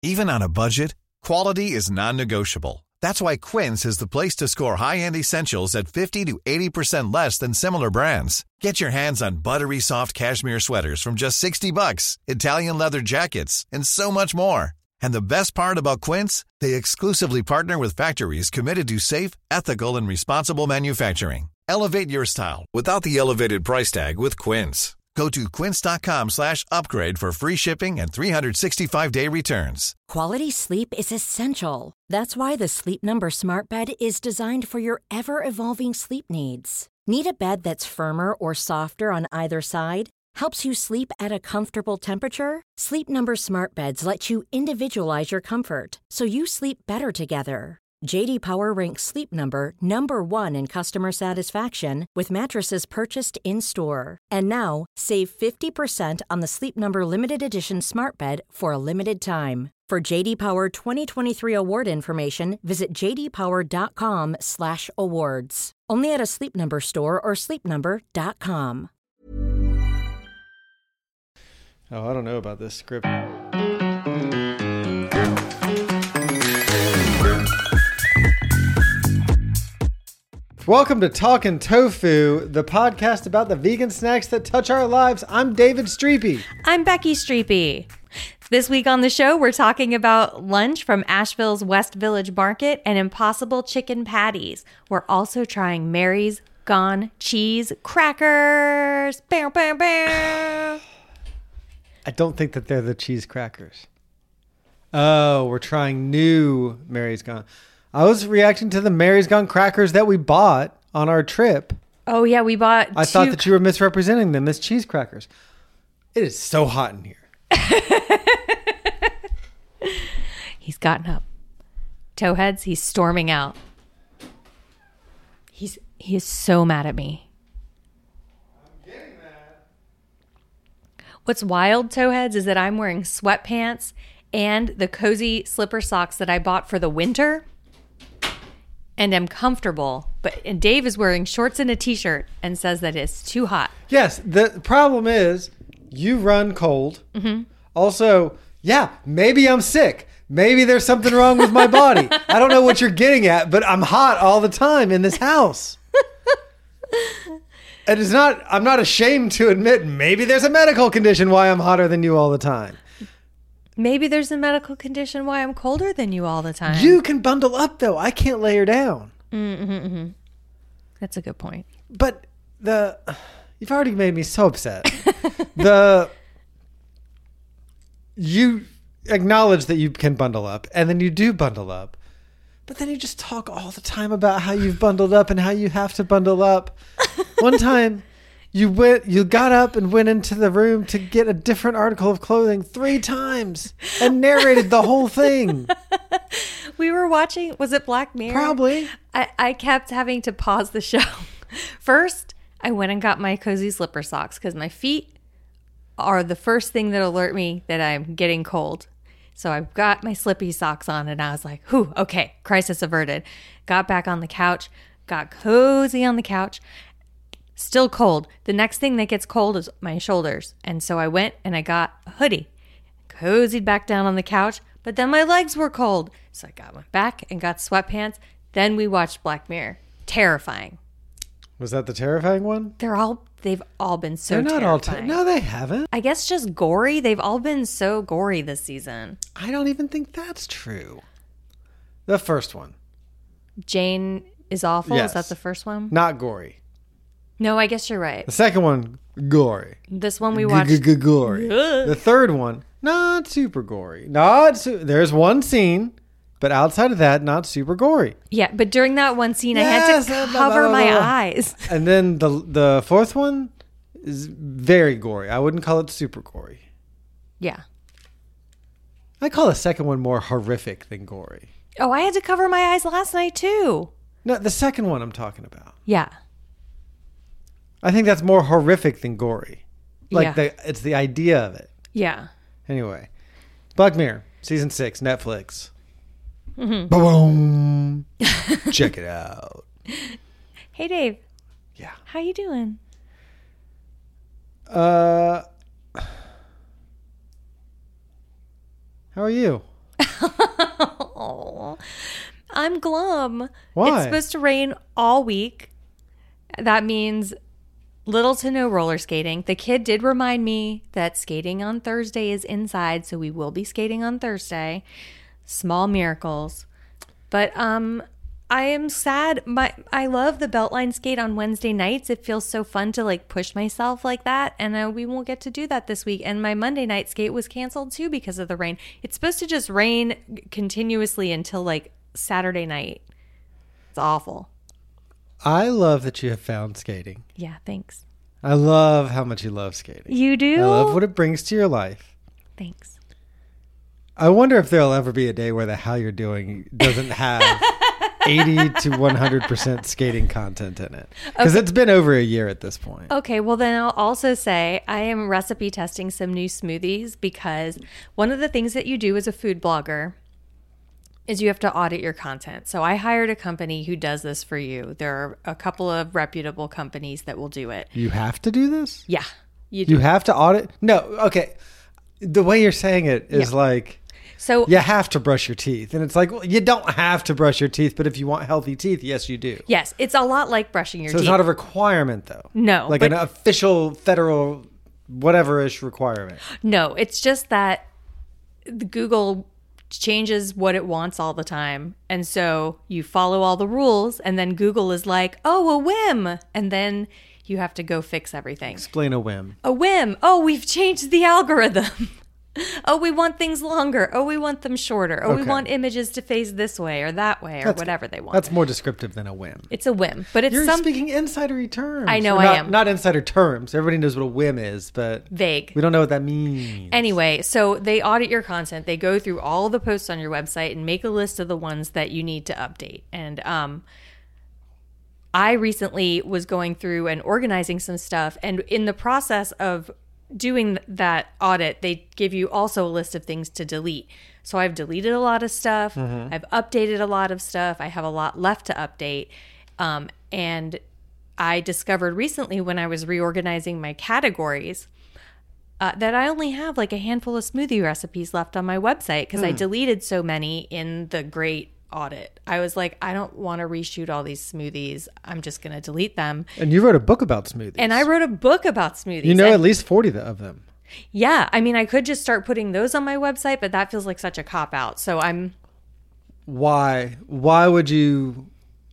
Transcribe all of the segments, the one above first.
Even on a budget, quality is non-negotiable. That's why Quince is the place to score high-end essentials at 50 to 80% less than similar brands. Get your hands on buttery soft cashmere sweaters from just $60, Italian leather jackets, and so much more. And the best part about Quince, they exclusively partner with factories committed to safe, ethical, and responsible manufacturing. Elevate your style without the elevated price tag with Quince. Go to quince.com/upgrade for free shipping and 365-day returns. Quality sleep is essential. That's why the Sleep Number Smart Bed is designed for your ever-evolving sleep needs. Need a bed that's firmer or softer on either side? Helps you sleep at a comfortable temperature? Sleep Number Smart Beds let you individualize your comfort, so you sleep better together. J.D. Power ranks Sleep Number number 1 in customer satisfaction with mattresses purchased in-store. And now, save 50% on the Sleep Number Limited Edition Smart Bed for a limited time. For J.D. Power 2023 award information, visit jdpower.com/awards. Only at a Sleep Number store or sleepnumber.com. Oh, I don't know about this script. Welcome to Talkin' Tofu, the podcast about the vegan snacks that touch our lives. I'm David Streepy. I'm Becky Streepy. This week on the show, we're talking about lunch from Asheville's West Village Market and Impossible Chicken Patties. We're also trying Mary's Gone Cheese Crackers. Bow, bow, bow. I don't think that they're the cheese crackers. Oh, we're trying new Mary's Gone. I was reacting to the Mary's Gone crackers that we bought on our trip. Oh, yeah, we bought I thought that you were misrepresenting them as cheese crackers. It is so hot in here. He's gotten up. Towheads, he's storming out. He is so mad at me. I'm getting mad. What's wild, Towheads, is that I'm wearing sweatpants and the cozy slipper socks that I bought for the winter. And I'm comfortable, and Dave is wearing shorts and a t-shirt and says that it's too hot. Yes, the problem is you run cold. Mm-hmm. Also, yeah, maybe I'm sick. Maybe there's something wrong with my body. I don't know what you're getting at, but I'm hot all the time in this house. And I'm not ashamed to admit maybe there's a medical condition why I'm hotter than you all the time. Maybe there's a medical condition why I'm colder than you all the time. You can bundle up, though. I can't layer down. Mm-hmm. That's a good point. But you've already made me so upset. You acknowledge that you can bundle up, and then you do bundle up. But then you just talk all the time about how you've bundled up and how you have to bundle up. One time... You got up and went into the room to get a different article of clothing 3 times and narrated the whole thing. We were watching, was it Black Mirror? Probably. I kept having to pause the show. First, I went and got my cozy slipper socks because my feet are the first thing that alert me that I'm getting cold. So I've got my slippy socks on and I was like, whew, okay, crisis averted. Got back on the couch, got cozy on the couch. Still cold. The next thing that gets cold is my shoulders. And so I went and I got a hoodie. Cozied back down on the couch. But then my legs were cold. So I went back and got sweatpants. Then we watched Black Mirror. Terrifying. Was that the terrifying one? They've all been so They're not terrifying. all no, they haven't. I guess just gory. They've all been so gory this season. I don't even think that's true. The first one. Jane is awful. Yes. Is that the first one? Not gory. No, I guess you're right. The second one, gory. This one we watched. Gory. The third one, not super gory. There's one scene, but outside of that, not super gory. Yeah, but during that one scene, I had to cover my eyes. And then the fourth one is very gory. I wouldn't call it super gory. Yeah. I call the second one more horrific than gory. Oh, I had to cover my eyes last night too. No, the second one I'm talking about. Yeah. I think that's more horrific than gory. Like yeah. It's the idea of it. Yeah. Anyway, Black Mirror, season 6, Netflix. Mm-hmm. Boom. Check it out. Hey, Dave. Yeah. How you doing? How are you? Oh, I'm glum. Why? It's supposed to rain all week. That means little to no roller skating. The kid did remind me that skating on Thursday is inside, so we will be skating on Thursday. Small miracles. But I am sad. I love the Beltline skate on Wednesday nights. It feels so fun to like push myself like that, and we won't get to do that this week. And my Monday night skate was canceled too because of the rain. It's supposed to just rain continuously until like Saturday night. It's awful. I love that you have found skating. Yeah, thanks. I love how much you love skating. You do? I love what it brings to your life. Thanks. I wonder if there'll ever be a day where the How You're Doing doesn't have 80 to 100% skating content in it. Because it's been over a year at this point. Okay, well then I'll also say I am recipe testing some new smoothies because one of the things that you do as a food blogger is you have to audit your content. So I hired a company who does this for you. There are a couple of reputable companies that will do it. You have to do this? Yeah, you do. You have to audit? No, okay. The way you're saying it is like, so you have to brush your teeth. And it's like, well, you don't have to brush your teeth, but if you want healthy teeth, yes, you do. yes, it's a lot like brushing your So teeth. it's not a requirement, though. No, Like but- an official federal whatever-ish requirement. No, it's just that the Google changes what it wants all the time. And so you follow all the rules and then Google is like, oh, a whim. And then you have to go fix everything. Explain a whim. A whim. Oh, we've changed the algorithm. Oh, we want things longer. Oh, we want them shorter. Oh, we Okay. want images to face this way or that way or whatever they want. That's more descriptive than a whim. It's a whim, but it's You're some speaking insidery terms. I know Or I not, am. Not insider terms. Everybody knows what a whim is, but vague. we don't know what that means. Anyway, so they audit your content. They go through all the posts on your website and make a list of the ones that you need to update. And I recently was going through and organizing some stuff. And in the process of doing that audit, they give you also a list of things to delete. So I've deleted a lot of stuff. I've updated a lot of stuff. I have a lot left to update. And I discovered recently when I was reorganizing my categories that I only have like a handful of smoothie recipes left on my website because I deleted so many in the great audit. I was like, I don't want to reshoot all these smoothies. I'm just going to delete them. And you wrote a book about smoothies. And I wrote a book about smoothies. You know And- at least 40 of them. yeah. I mean, I could just start putting those on my website, but that feels like such a cop-out. So I'm... Why? Why would you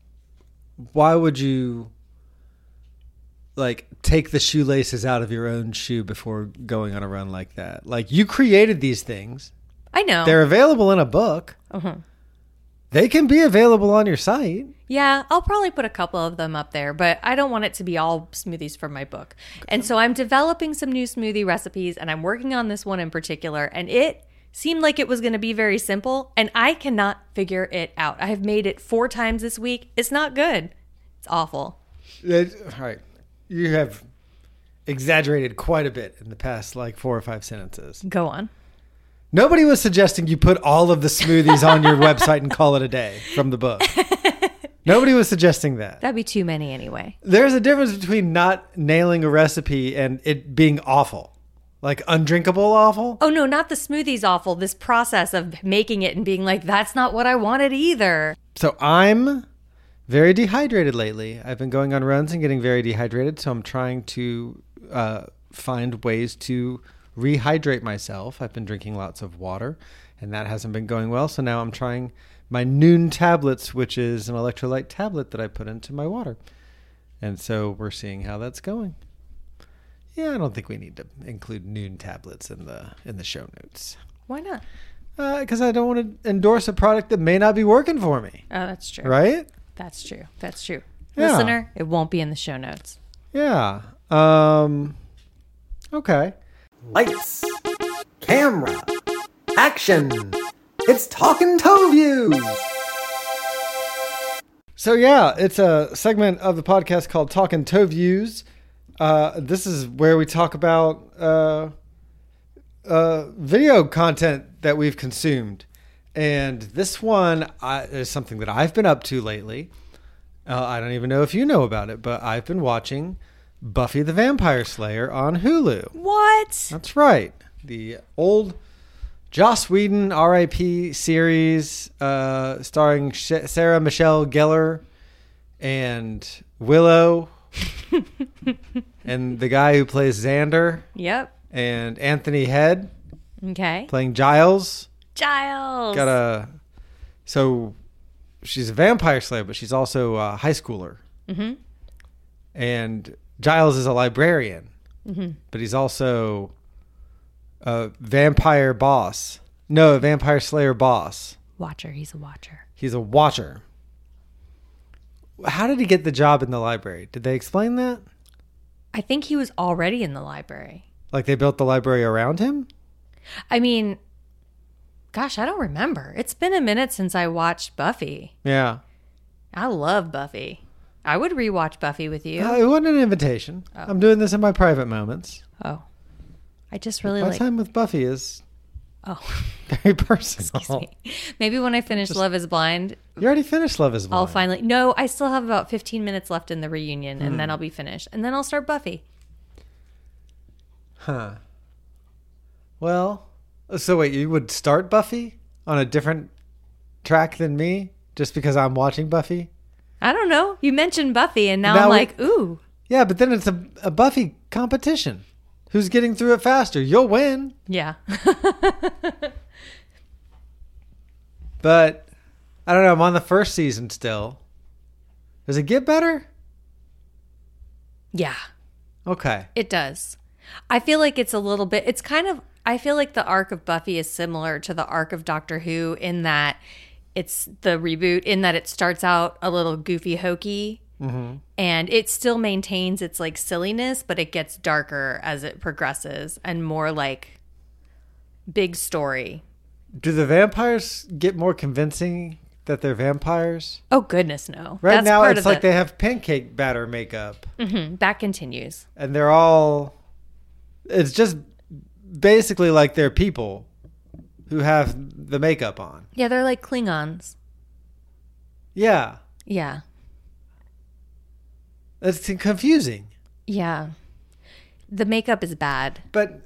like take the shoelaces out of your own shoe before going on a run like that? Like, you created these things. I know. They're available in a book. They can be available on your site. Yeah, I'll probably put a couple of them up there, but I don't want it to be all smoothies from my book. And so I'm developing some new smoothie recipes, and I'm working on this one in particular, and it seemed like it was going to be very simple, and I cannot figure it out. I have made it 4 times this week. It's not good. It's awful. All right. You have exaggerated quite a bit in the past, like 4 or 5 sentences. Go on. Nobody was suggesting you put all of the smoothies on your website and call it a day from the book. Nobody was suggesting that. That'd be too many anyway. There's a difference between not nailing a recipe and it being awful. Like undrinkable awful. Oh, no, not the smoothies awful. This process of making it and being like, that's not what I wanted either. So I'm very dehydrated lately. I've been going on runs and getting very dehydrated. So I'm trying to find ways to rehydrate myself. I've been drinking lots of water and that hasn't been going well. So now I'm trying my Noon tablets, which is an electrolyte tablet that I put into my water. And so we're seeing how that's going. Yeah, I don't think we need to include Noon tablets in the show notes. Why not? Because I don't want to endorse a product that may not be working for me. Oh, that's true. Right? That's true. That's true. Yeah. Listener, it won't be in the show notes. Yeah. Okay. Lights, camera, action. It's Talkin' Toe Views. So yeah, it's a segment of the podcast called Talkin' Toe Views. This is where we talk about video content that we've consumed. And this one is something that I've been up to lately. I don't even know if you know about it, but I've been watching Buffy the Vampire Slayer on Hulu. What? That's right. The old Joss Whedon, R.I.P. series, starring Sarah Michelle Gellar and Willow, and the guy who plays Xander, Yep. and Anthony Head Okay. playing Giles. Giles. So she's a vampire slayer, but she's also a high schooler. Mm-hmm. And Giles is a librarian, but he's also a vampire boss. No, a vampire slayer boss. Watcher. He's a watcher. He's a watcher. How did he get the job in the library? Did they explain that? I think he was already in the library. Like they built the library around him? I mean, gosh, I don't remember. It's been a minute since I watched Buffy. Yeah. I love Buffy. I would rewatch Buffy with you. It wasn't an invitation. Oh. I'm doing this in my private moments. Oh. I just really My like... time with Buffy is Oh, very personal. excuse me. Maybe when I finish Love is Blind, You already finished Love is Blind. I'll finally... No, I still have about 15 minutes left in the reunion, and then I'll be finished. And then I'll start Buffy. Huh. Well, so wait, you would start Buffy on a different track than me just because I'm watching Buffy? I don't know. You mentioned Buffy, and now Now I'm we- like, ooh. Yeah, but then it's a Buffy competition. Who's getting through it faster? You'll win. Yeah. But I don't know. I'm on the first season still. Does it get better? Yeah, Okay. it does. I feel like it's a little bit... It's kind of... I feel like the arc of Buffy is similar to the arc of Doctor Who in that it's the reboot, in that it starts out a little goofy hokey, and it still maintains its like silliness, but it gets darker as it progresses and more like big story. Do the vampires get more convincing that they're vampires? Oh goodness, no! Right That's now, part it's of like they have pancake batter makeup. that continues. And they're all... It's just basically like they're people who have the makeup on. Yeah, they're like Klingons. Yeah. Yeah, It's confusing. yeah. The makeup is bad. But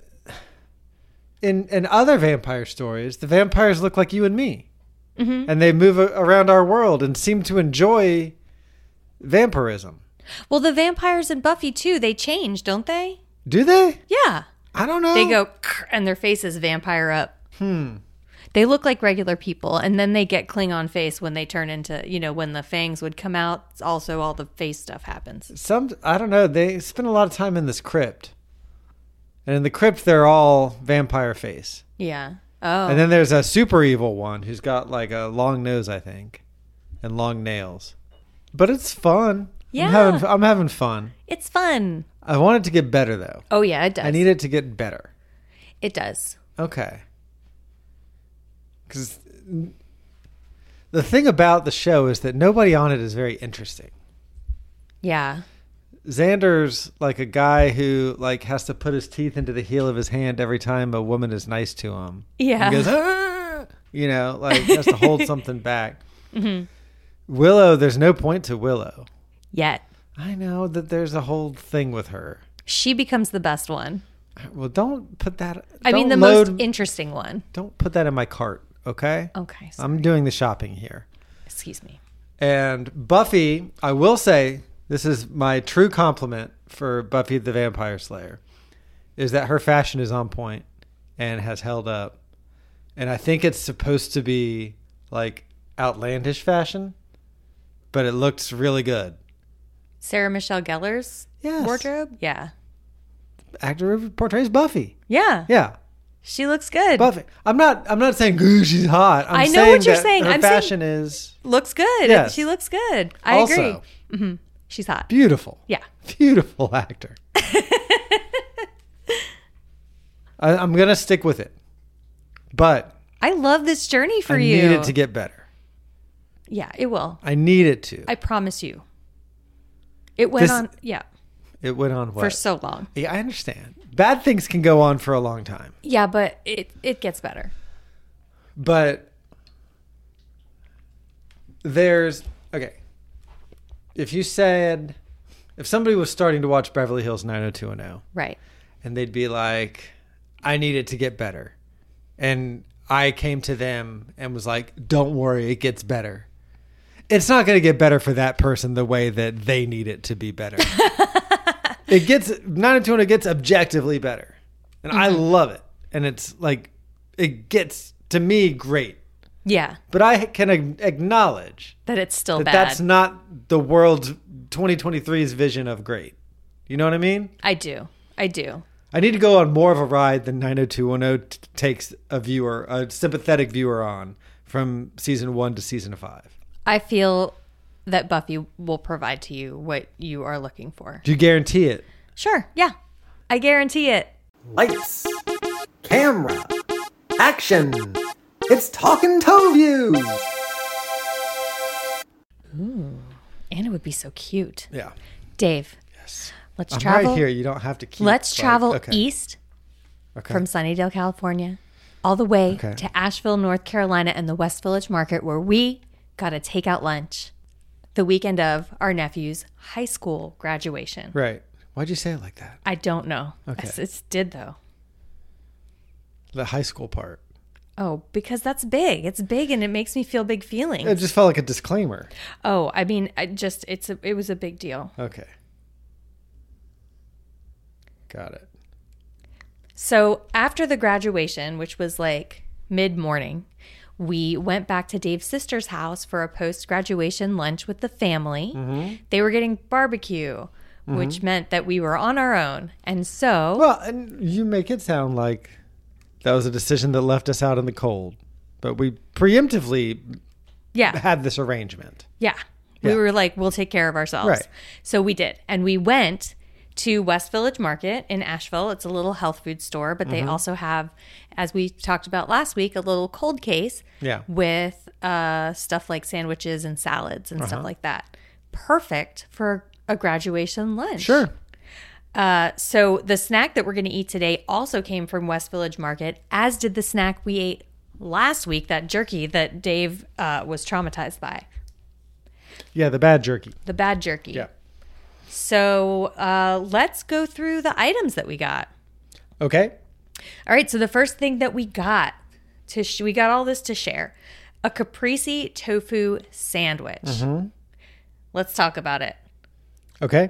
in other vampire stories, the vampires look like you and me. Mm-hmm. And they move around our world and seem to enjoy vampirism. Well, the vampires in Buffy too, they change, don't they? Do they? Yeah. I don't know. They go and their face is vampire up. They look like regular people, and then they get Klingon face when they turn into, when the fangs would come out. It's also all the face stuff happens. I don't know. They spend a lot of time in this crypt. And in the crypt, they're all vampire face. Yeah. Oh. And then there's a super evil one who's got like a long nose, I think, and long nails. But it's fun. Yeah. I'm having fun. It's fun. I want it to get better, though. Oh, yeah, it does. I need it to get better. It does. Okay. Because the thing about the show is that nobody on it is very interesting. Yeah. Xander's like a guy who like has to put his teeth into the heel of his hand every time a woman is nice to him. Yeah. He goes, "Ah!" Like has to hold something back. Mm-hmm. Willow, there's no point to Willow. Yet. I know that there's a whole thing with her. She becomes the best one. Well, don't put that. I mean, the most interesting one. Don't put that in my cart, okay? Okay. Sorry. I'm doing the shopping here. Excuse me. And Buffy, I will say, this is my true compliment for Buffy the Vampire Slayer, is that her fashion is on point and has held up. And I think it's supposed to be like outlandish fashion, but it looks really good. Sarah Michelle Gellar's Yes. wardrobe? Yeah. Actor who portrays Buffy. Yeah. Yeah. She looks good. Buffy. I'm not saying ooh, she's hot. I know what you're that saying. Her I'm saying- fashion is Looks good. Yes. She looks good. I also agree. Mm-hmm. She's hot. beautiful. Yeah. Beautiful actor. I'm going to stick with it. But I love this journey for I you. need it to get better. Yeah, it will. I need it to. I promise you. It went This- on, yeah, It went on what? for so long. Yeah, I understand. Bad things can go on for a long time. Yeah, but it gets better. But okay. If somebody was starting to watch Beverly Hills 90210, Right. and they'd be like, I need it to get better. And I came to them and was like, don't worry, it gets better. It's not going to get better for that person the way that they need it to be better. It gets 90210 gets objectively better. And I love it. And it's like, it gets to me great. Yeah. But I can acknowledge That it's still that bad. that's not the world's 2023's vision of great. You know what I mean? I do. I need to go on more of a ride than 90210 takes a sympathetic viewer on from season 1 to season 5. I feel that Buffy will provide to you what you are looking for. Do you guarantee it? Sure. Yeah. I guarantee it. Lights, camera, action. It's Talking Toe Views. Anna would be so cute. Yeah. Dave. Yes. Let's I'm travel. right here. You don't have to keep. Let's travel okay. east Okay. from Sunnydale, California, all the way Okay. to Asheville, North Carolina, and the West Village Market, where we got a takeout lunch the weekend of our nephew's high school graduation. Right. Why'd you say it like that? I don't know. Okay. It did, though. The high school part. Oh, because that's big. It's big, and it makes me feel big feelings. It just felt like a disclaimer. Oh, I mean, it was a big deal. Okay. Got it. So after the graduation, which was like mid-morning, we went back to Dave's sister's house for a post-graduation lunch with the family. Mm-hmm. They were getting barbecue, which meant that we were on our own. And so, Well, and you make it sound like that was a decision that left us out in the cold. But we preemptively yeah, had this arrangement. yeah. We Yeah. were like, we'll take care of ourselves. Right. So we did. And we went to West Village Market in Asheville. It's a little health food store, but they also have, as we talked about last week, a little cold case Yeah. with stuff like sandwiches and salads and stuff like that. Perfect for a graduation lunch. Sure. So the snack that we're going to eat today also came from West Village Market, as did the snack we ate last week, that jerky that Dave was traumatized by. Yeah, the bad jerky. The bad jerky. Yeah. So let's go through the items that we got. Okay. All right. So the first thing that we got we got all this to share: a caprese tofu sandwich. Let's talk about it. Okay.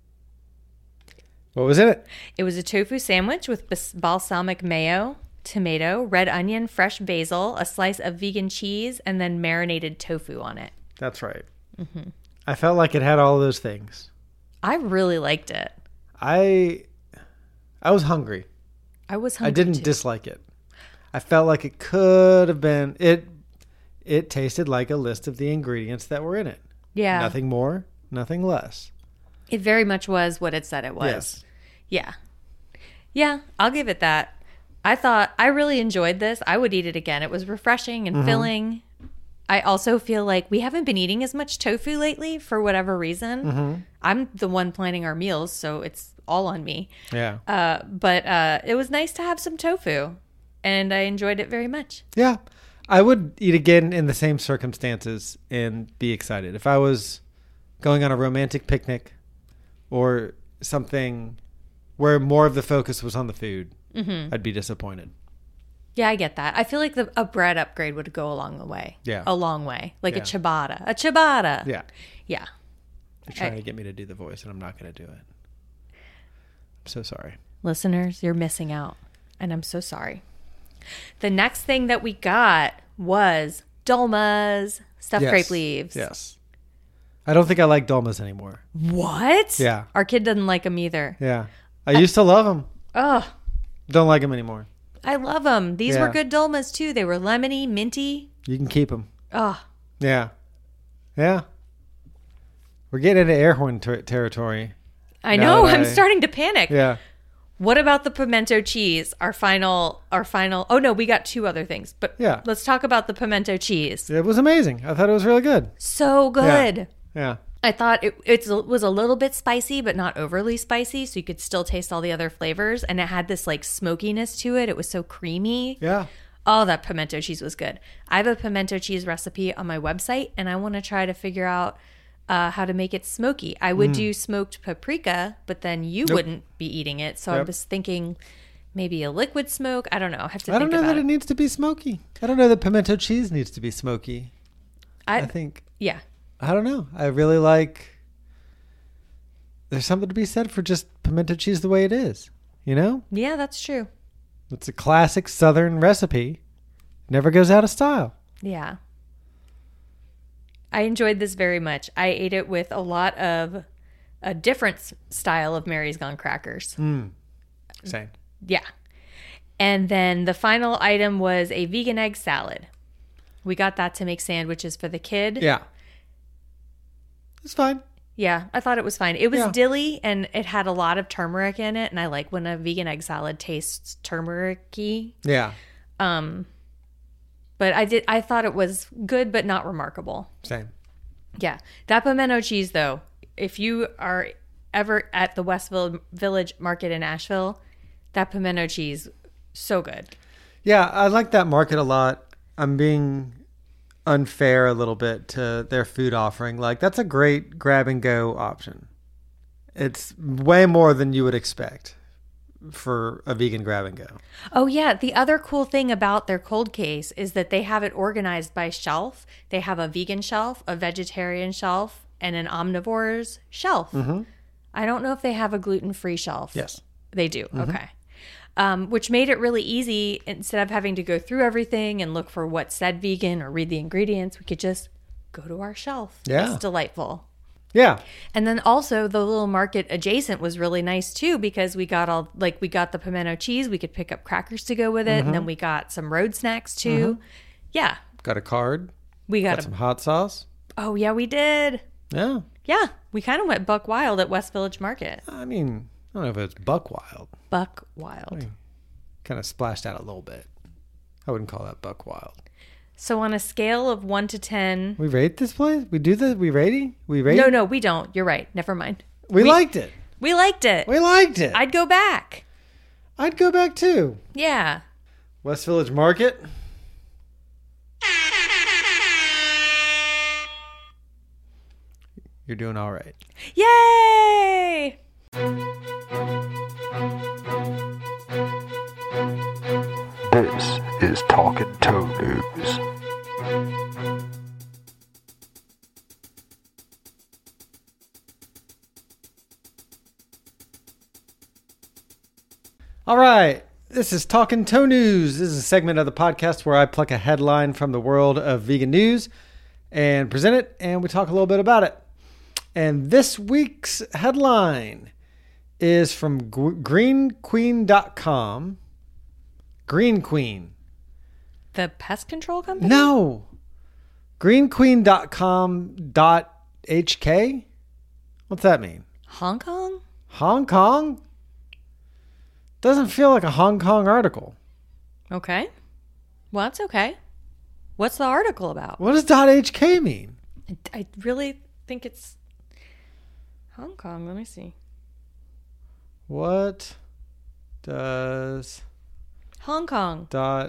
What was in it? It was a tofu sandwich with balsamic mayo, tomato, red onion, fresh basil, a slice of vegan cheese, and then marinated tofu on it. That's right. I felt like it had all those things. I really liked it. I was hungry. I was hungry. I didn't too. dislike it. I felt like it could have been it tasted like a list of the ingredients that were in it. Yeah. Nothing more, nothing less. It very much was what it said it was. Yes. Yeah. Yeah, I'll give it that. I really enjoyed this. I would eat it again. It was refreshing and filling. I also feel like we haven't been eating as much tofu lately for whatever reason. I'm the one planning our meals, so it's all on me. Yeah. But it was nice to have some tofu, and I enjoyed it very much. Yeah. I would eat again in the same circumstances and be excited. If I was going on a romantic picnic or something where more of the focus was on the food, I'd be disappointed. Yeah, I get that. I feel like a bread upgrade would go along the way. Yeah. A long way. Like Yeah. a ciabatta. A ciabatta. Yeah. Yeah. You're trying to get me to do the voice, and I'm not going to do it. I'm so sorry. Listeners, you're missing out. And I'm so sorry. The next thing that we got was dolmas, stuffed Yes. grape leaves. Yes. I don't think I like dolmas anymore. What? Yeah. Our kid doesn't like them either. Yeah. I used to love them. Oh, Don't like them anymore. I love them. These Yeah. were good dolmas too. They were lemony, minty. You can keep them. Oh, Yeah. Yeah. We're getting into air horn territory. I Now know. that I'm I- starting to panic. Yeah. What about the pimento cheese? Our final. Oh no, we got two other things. But Yeah. let's talk about the pimento cheese. It was amazing. I thought it was really good. So good. Yeah. I thought it was a little bit spicy, but not overly spicy, so you could still taste all the other flavors. And it had this like smokiness to it. It was so creamy. Yeah. Oh, that pimento cheese was good. I have a pimento cheese recipe on my website, and I want to try to figure out how to make it smoky. I would do smoked paprika, but then you wouldn't be eating it. So I Yep. was thinking maybe a liquid smoke. I don't know. I have to I don't think know about that it needs to be smoky. I don't know that pimento cheese needs to be smoky. I think, Yeah. I don't know. I really like, there's something to be said for just pimento cheese the way it is. You know? Yeah, that's true. It's a classic Southern recipe. Never goes out of style. Yeah. I enjoyed this very much. I ate it with a lot of a different style of Mary's Gone crackers. Same. Yeah. And then the final item was a vegan egg salad. We got that to make sandwiches for the kid. Yeah. It's fine. Yeah, I thought it was fine. It was Yeah. dilly and it had a lot of turmeric in it. And I like when a vegan egg salad tastes turmeric-y. Yeah. But I thought it was good, but not remarkable. Same. Yeah. That pimento cheese, though, if you are ever at the Westville Village Market in Asheville, that pimento cheese, so good. Yeah, I like that market a lot. I'm being unfair a little bit to their food offering. Like, that's a great grab and go option. It's way more than you would expect for a vegan grab and go. Oh, yeah. The other cool thing about their cold case is that they have it organized by shelf. They have a vegan shelf, a vegetarian shelf, and an omnivore's shelf. I don't know if they have a gluten-free shelf. Yes. They do. Okay. Which made it really easy. Instead of having to go through everything and look for what said vegan or read the ingredients, we could just go to our shelf. Yeah. It's delightful. Yeah. And then also the little market adjacent was really nice too, because we got the pimento cheese. We could pick up crackers to go with it. And then we got some road snacks too. Yeah. Got a card. We got Some hot sauce. oh yeah, we did. Yeah. Yeah. We kind of went buck wild at West Village Market. I mean, I don't know if it's buck wild. Buck wild. Kind of splashed out a little bit. I wouldn't call that buck wild. So on a scale of 1 to 10. We rate this place? We do this? We rating? We rate? No, we don't. You're right. Never mind. We liked it. We liked it. We liked it. I'd go back. I'd go back too. Yeah. West Village Market. You're doing all right. Yay! This is Talking Toe News. All right. This is Talking Toe News. This is a segment of the podcast where I pluck a headline from the world of vegan news and present it, and we talk a little bit about it. And this week's headline is from greenqueen.com. Green Queen. The pest control company? No. greenqueen.com.hk? What's that mean? Hong Kong? Hong Kong? Doesn't feel like a Hong Kong article. Okay. Well, that's okay. What's the article about? What does .hk mean? I really think it's Hong Kong. Let me see. What does Hong Kong.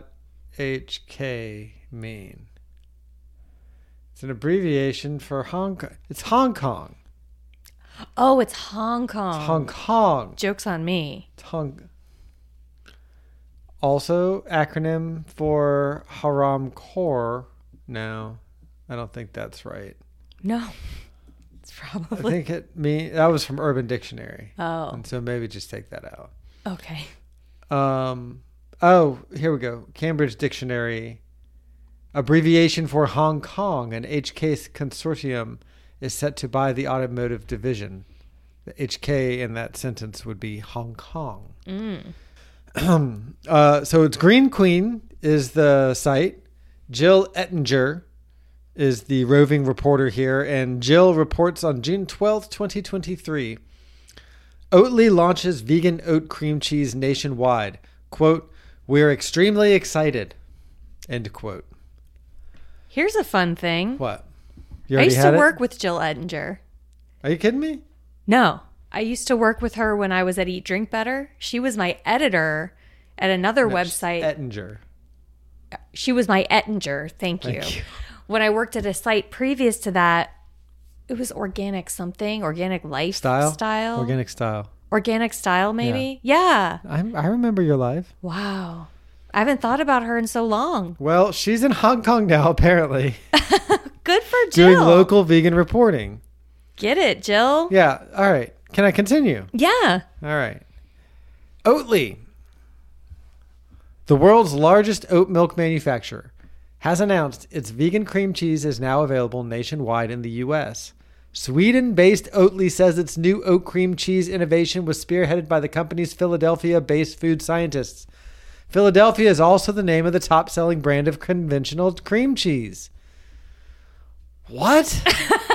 .hk mean? It's an abbreviation for Hong Kong. It's Hong Kong. Oh, it's Hong Kong. It's Hong Kong. Joke's on me. It's Hong. Also, acronym for Haram Khor. No, I don't think that's right. No. It's I probably. think that was from Urban Dictionary. Oh. And so maybe just take that out. Okay. Oh, here we go. Cambridge Dictionary. Abbreviation for Hong Kong. An HK consortium is set to buy the automotive division. The HK in that sentence would be Hong Kong. So it's Green Queen is the site. Jill Ettinger is the roving reporter here. And Jill reports on June 12th, 2023. Oatly launches vegan oat cream cheese nationwide. Quote, "We're extremely excited." End quote. Here's a fun thing. What? You I already used had to it? work with Jill Ettinger. Are you kidding me? No. I used to work with her when I was at Eat Drink Better. She was my editor at another website. Ettinger. She was my Ettinger. Thank you. When I worked at a site previous to that, it was organic something, organic lifestyle. Organic style. Organic Style, maybe? Yeah. I remember your life. Wow. I haven't thought about her in so long. Well, she's in Hong Kong now, apparently, Good for Jill. doing local vegan reporting. Get it, Jill? Yeah. All right. Can I continue? Yeah. All right. Oatly, the world's largest oat milk manufacturer, has announced its vegan cream cheese is now available nationwide in the U.S. Sweden-based Oatly says its new oat cream cheese innovation was spearheaded by the company's Philadelphia-based food scientists. Philadelphia is also the name of the top-selling brand of conventional cream cheese. What?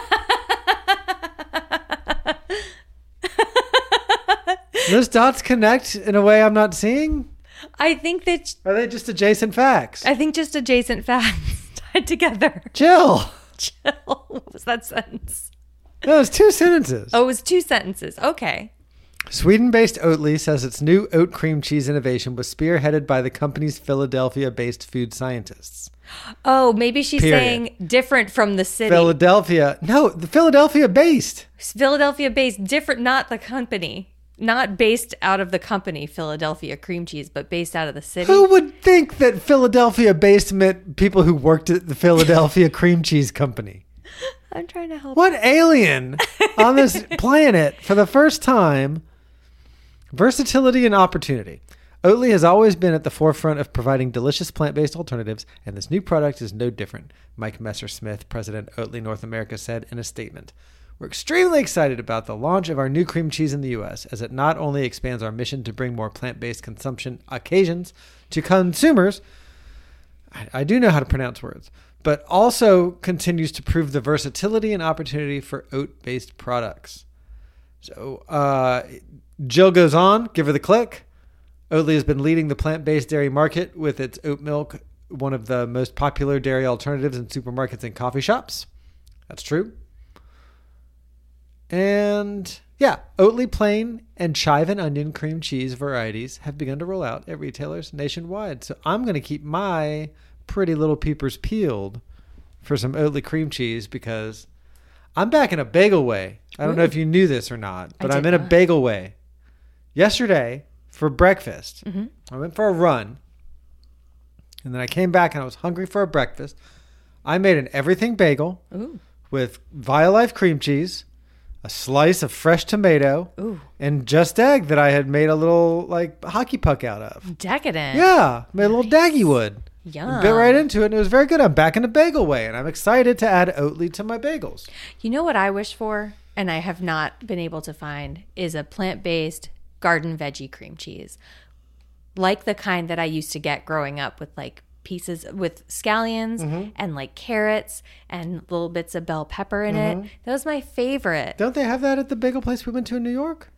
Those dots connect in a way I'm not seeing? I think that... Are they just adjacent facts? I think just adjacent facts tied together. Jill! Jill. What was that sentence? No, it's 2 sentences. Oh, it was 2 sentences. Okay. Sweden-based Oatly says its new oat cream cheese innovation was spearheaded by the company's Philadelphia-based food scientists. Oh, maybe she's Period. saying different from the city. Philadelphia. No, the Philadelphia-based. Philadelphia-based, different, not the company. Not based out of the company, Philadelphia cream cheese, but based out of the city. Who would think that Philadelphia-based meant people who worked at the Philadelphia cream cheese company? I'm trying to help. What alien on this planet, for the first time, versatility and opportunity. Oatly has always been at the forefront of providing delicious plant-based alternatives, and this new product is no different, Mike Messersmith, president Oatly North America, said in a statement. We're extremely excited about the launch of our new cream cheese in the U.S., as it not only expands our mission to bring more plant-based consumption occasions to consumers, I do know how to pronounce words, but also continues to prove the versatility and opportunity for oat-based products. So Jill goes on, give her the click. Oatly has been leading the plant-based dairy market with its oat milk, one of the most popular dairy alternatives in supermarkets and coffee shops. That's true. And yeah, Oatly plain and chive and onion cream cheese varieties have begun to roll out at retailers nationwide. So I'm going to keep my pretty little peepers peeled for some Oatly cream cheese because I'm back in a bagel way. I don't know if you knew this or not, but I'm in a bagel way. Yesterday for breakfast, I went for a run and then I came back and I was hungry for a breakfast. I made an everything bagel with Violife cream cheese, a slice of fresh tomato, and just egg that I had made a little like hockey puck out of. Decadent. Yeah, made a little daggy wood. Yum. Bit right into it, and it was very good. I'm back in a bagel way, and I'm excited to add Oatly to my bagels. You know what I wish for, and I have not been able to find, is a plant-based garden veggie cream cheese. Like the kind that I used to get growing up with like pieces with scallions and like carrots and little bits of bell pepper in it. That was my favorite. Don't they have that at the bagel place we went to in New York?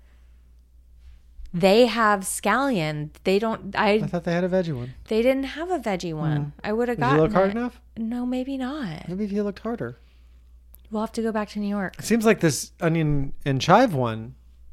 They have scallion. They don't. I thought they had a veggie one. They didn't have a veggie one. I would have Did gotten you look hard it. enough? No, maybe not. Maybe if you looked harder. We'll have to go back to New York. It seems like this onion and chive one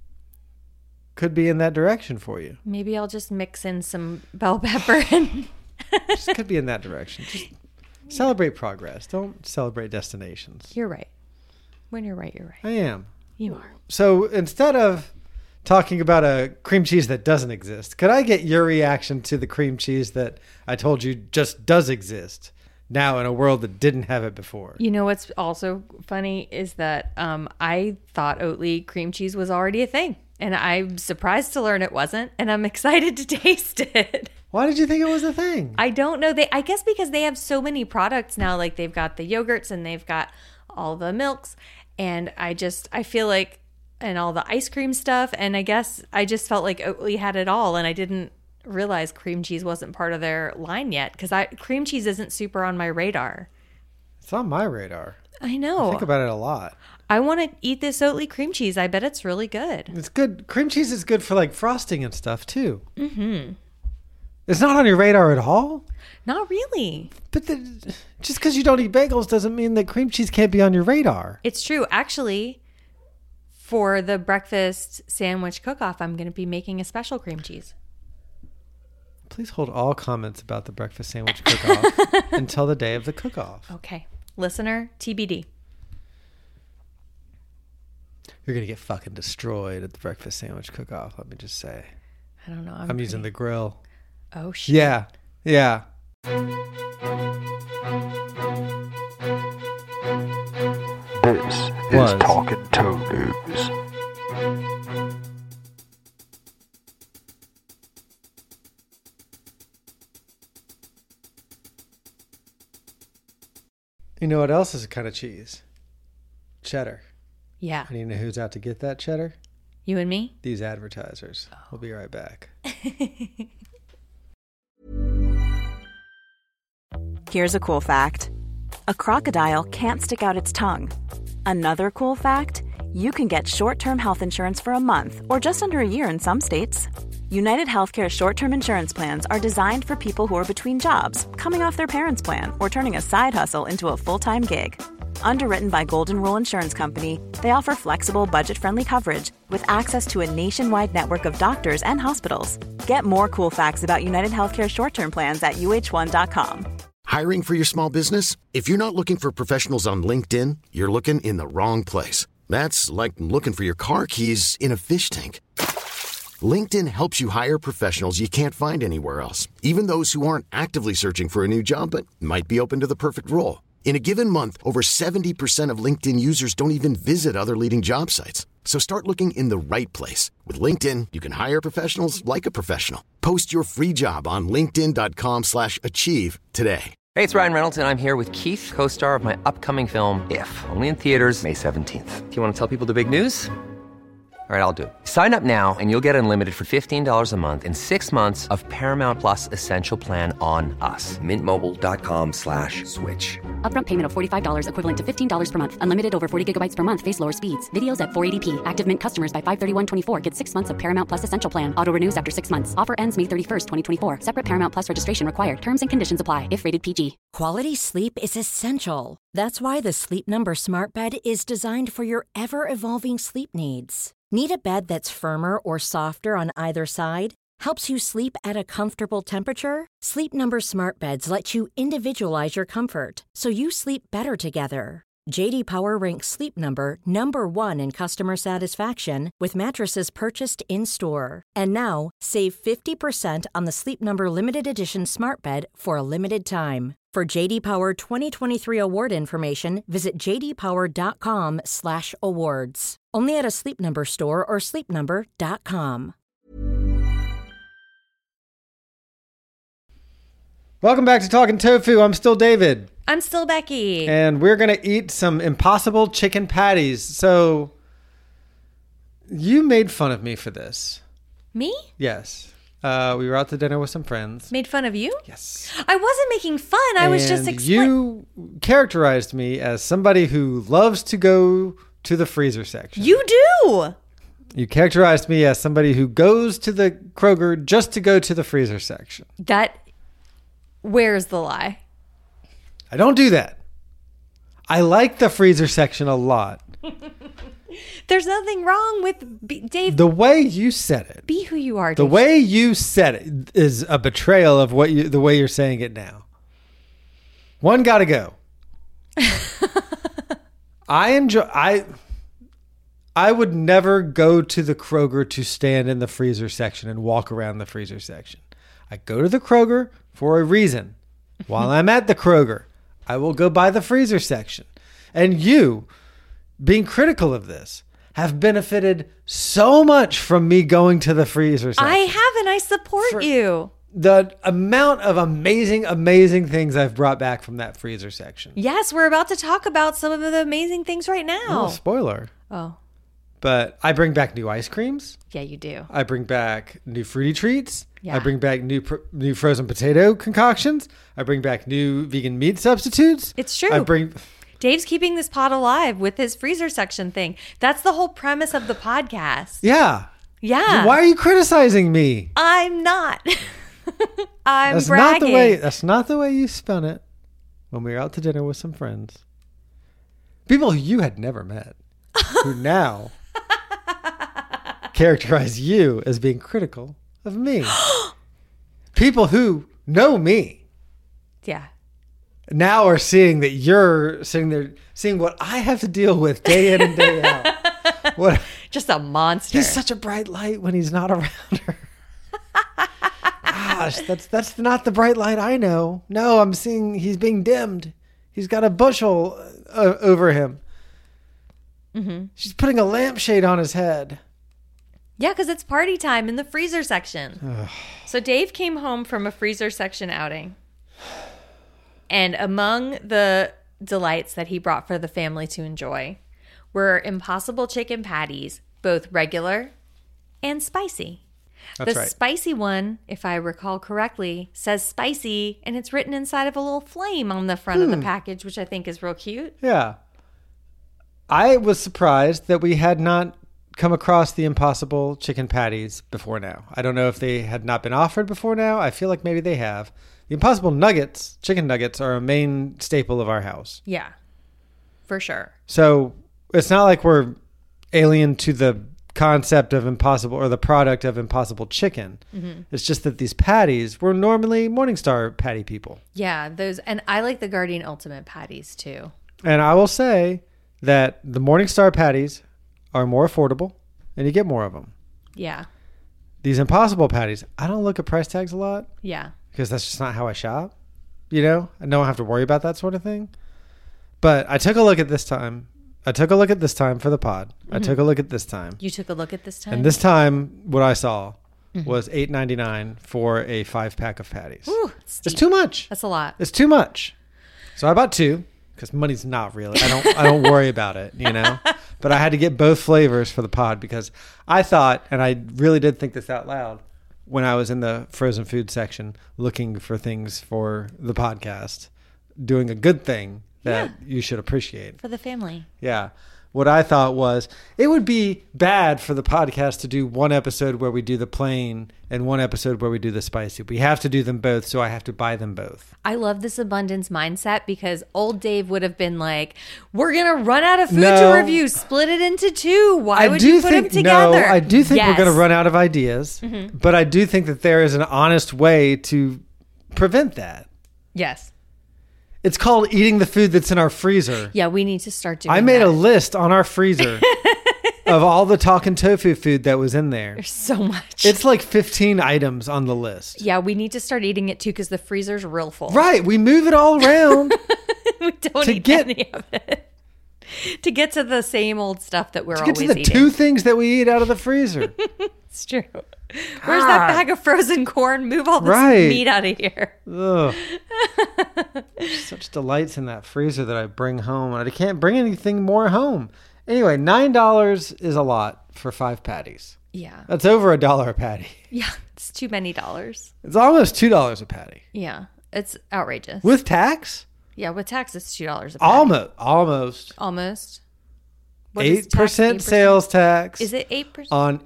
could be in that direction for you. Maybe I'll just mix in some bell pepper and Just could be in that direction. Just celebrate progress. Don't celebrate destinations. You're right. When you're right, you're right. I am. You are. So instead of talking about a cream cheese that doesn't exist, could I get your reaction to the cream cheese that I told you just does exist now in a world that didn't have it before? You know what's also funny is that I thought Oatly cream cheese was already a thing. And I'm surprised to learn it wasn't. And I'm excited to taste it. Why did you think it was a thing? I don't know. I guess because they have so many products now. Like they've got the yogurts and they've got all the milks. And I feel like, and all the ice cream stuff. And I guess I just felt like Oatly had it all. And I didn't realize cream cheese wasn't part of their line yet. Because cream cheese isn't super on my radar. It's on my radar. I know. I think about it a lot. I want to eat this Oatly cream cheese. I bet it's really good. It's good. Cream cheese is good for like frosting and stuff too. Mm-hmm. It's not on your radar at all? Not really. But just because you don't eat bagels doesn't mean that cream cheese can't be on your radar. It's true. Actually, for the breakfast sandwich cook-off, I'm going to be making a special cream cheese. Please hold all comments about the breakfast sandwich cook-off until the day of the cook-off. Okay. Listener, TBD. You're going to get fucking destroyed at the breakfast sandwich cook-off, let me just say. I don't know. I'm using the grill. Oh, shit. Yeah. Yeah. This Was. is Talking Toe News. You know what else is a kind of cheese? Cheddar. Yeah. And you know who's out to get that cheddar? You and me? These advertisers. We'll be right back. Here's a cool fact. A crocodile can't stick out its tongue. Another cool fact, you can get short-term health insurance for a month or just under a year in some states. United Healthcare short-term insurance plans are designed for people who are between jobs, coming off their parents' plan, or turning a side hustle into a full-time gig. Underwritten by Golden Rule Insurance Company, they offer flexible, budget-friendly coverage with access to a nationwide network of doctors and hospitals. Get more cool facts about United Healthcare short-term plans at uh1.com. Hiring for your small business? If you're not looking for professionals on LinkedIn, you're looking in the wrong place. That's like looking for your car keys in a fish tank. LinkedIn helps you hire professionals you can't find anywhere else, even those who aren't actively searching for a new job but might be open to the perfect role. In a given month, over 70% of LinkedIn users don't even visit other leading job sites. So start looking in the right place. With LinkedIn, you can hire professionals like a professional. Post your free job on linkedin.com/achieve today. Hey, it's Ryan Reynolds, and I'm here with Keith, co-star of my upcoming film, If, only in theaters May 17th. Do you want to tell people the big news? All right, I'll do it. Sign up now and you'll get unlimited for $15 a month and 6 months of Paramount Plus Essential Plan on us. MintMobile.com/switch. Upfront payment of $45 equivalent to $15 per month. Unlimited over 40 gigabytes per month. Face lower speeds. Videos at 480p. Active Mint customers by 531.24 get 6 months of Paramount Plus Essential Plan. Auto renews after 6 months. Offer ends May 31st, 2024. Separate Paramount Plus registration required. Terms and conditions apply if rated PG. Quality sleep is essential. That's why the Sleep Number Smart Bed is designed for your ever-evolving sleep needs. Need a bed that's firmer or softer on either side? Helps you sleep at a comfortable temperature? Sleep Number Smart Beds let you individualize your comfort, so you sleep better together. J.D. Power ranks Sleep Number number 1 in customer satisfaction with mattresses purchased in-store. And now, save 50% on the Sleep Number Limited Edition Smart Bed for a limited time. For J.D. Power 2023 award information, visit jdpower.com/awards. Only at a Sleep Number store or sleepnumber.com. Welcome back to Talking Tofu. I'm still David. I'm still Becky. And we're going to eat some Impossible chicken patties. So, you made fun of me for this. Me? Yes. We were out to dinner with some friends. Made fun of you? Yes. I wasn't making fun. I was just explaining. You characterized me as somebody who loves to go to the freezer section. You do. You characterized me as somebody who goes to the Kroger just to go to the freezer section. Where's the lie? I don't do that. I like the freezer section a lot. There's nothing wrong with Dave. The way you said it. Be who you are, Dave. The way you said it is a betrayal of the way you're saying it now. One gotta go. I would never go to the Kroger to stand in the freezer section and walk around the freezer section. I go to the Kroger for a reason. While I'm at the Kroger, I will go by the freezer section. And you, being critical of this, have benefited so much from me going to the freezer section. I have, and I support you. The amount of amazing things I've brought back from that freezer section. Yes, we're about to talk about some of the amazing things right now. Oh, spoiler. Oh. But I bring back new ice creams. Yeah, you do. I bring back new fruity treats. Yeah. I bring back new frozen potato concoctions. I bring back new vegan meat substitutes. It's true. Dave's keeping this pod alive with his freezer section thing. That's the whole premise of the podcast. Yeah. Yeah. Why are you criticizing me? I'm not. I'm bragging. That's not the way you spun it when we were out to dinner with some friends. People who you had never met, who now characterize you as being critical of me. People who know me. Yeah. Now are seeing that you're sitting there seeing what I have to deal with day in and day out. What? Just a monster. He's such a bright light when he's not around her. Gosh, that's not the bright light I know. No, I'm seeing he's being dimmed. He's got a bushel over him. Mm-hmm. She's putting a lampshade on his head. Yeah, because it's party time in the freezer section. So Dave came home from a freezer section outing. And among the delights that he brought for the family to enjoy were Impossible chicken patties, both regular and spicy. That's the right. Spicy one, if I recall correctly, says spicy, and it's written inside of a little flame on the front of the package, which I think is real cute. Yeah. I was surprised that we had not come across the Impossible chicken patties before now. I don't know if they had not been offered before now. I feel like maybe they have. The Impossible nuggets, chicken nuggets, are a main staple of our house. Yeah, for sure. So it's not like we're alien to the concept of Impossible or the product of Impossible chicken. Mm-hmm. It's just that these patties were normally Morningstar patty people. Yeah, those, and I like the Guardian Ultimate patties too. And I will say that the Morningstar patties are more affordable and you get more of them. Yeah. These Impossible patties, I don't look at price tags a lot. Yeah. Because that's just not how I shop. You know, I don't have to worry about that sort of thing. But I took a look at this time. I took a look at this time for the pod. Mm-hmm. I took a look at this time. You took a look at this time? And this time, what I saw was $8.99 for a 5-pack of patties. Ooh, it's too much. That's a lot. It's too much. So I bought 2 because money's not really. I don't worry about it, you know. But I had to get both flavors for the pod because I thought, and I really did think this out loud when I was in the frozen food section looking for things for the podcast, doing a good thing that you should appreciate. For the family. Yeah. What I thought was it would be bad for the podcast to do one episode where we do the plain and one episode where we do the spicy. We have to do them both, so I have to buy them both. I love this abundance mindset because old Dave would have been like, we're going to run out of food to review. Split it into 2. Why would you put them together? No, I do think we're going to run out of ideas, but I do think that there is an honest way to prevent that. Yes. It's called eating the food that's in our freezer. Yeah, we need to start doing that. I made a list on our freezer of all the Talkin' Tofu food that was in there. There's so much. It's like 15 items on the list. Yeah, we need to start eating it too because the freezer's real full. Right. We move it all around. We don't eat any of it. To get to the same old stuff that we're always eating. To get to the 2 things that we eat out of the freezer. It's true. Where's that bag of frozen corn? Move all this meat out of here. Ugh. Such delights in that freezer that I bring home. And I can't bring anything more home. Anyway, $9 is a lot for 5 patties. Yeah. That's over $1 a patty. Yeah, it's too many dollars. It's almost $2 a patty. Yeah, it's outrageous. With tax? Yeah, with tax, it's $2 a patty. Almost. 8% sales tax. Is it 8%? On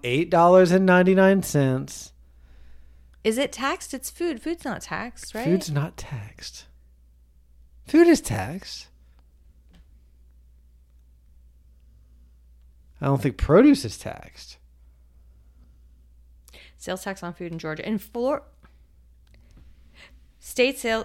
$8.99. Is it taxed? It's food. Food's not taxed, right? Food's not taxed. Food is taxed. I don't think produce is taxed. Sales tax on food in Georgia. In Florida, state sale.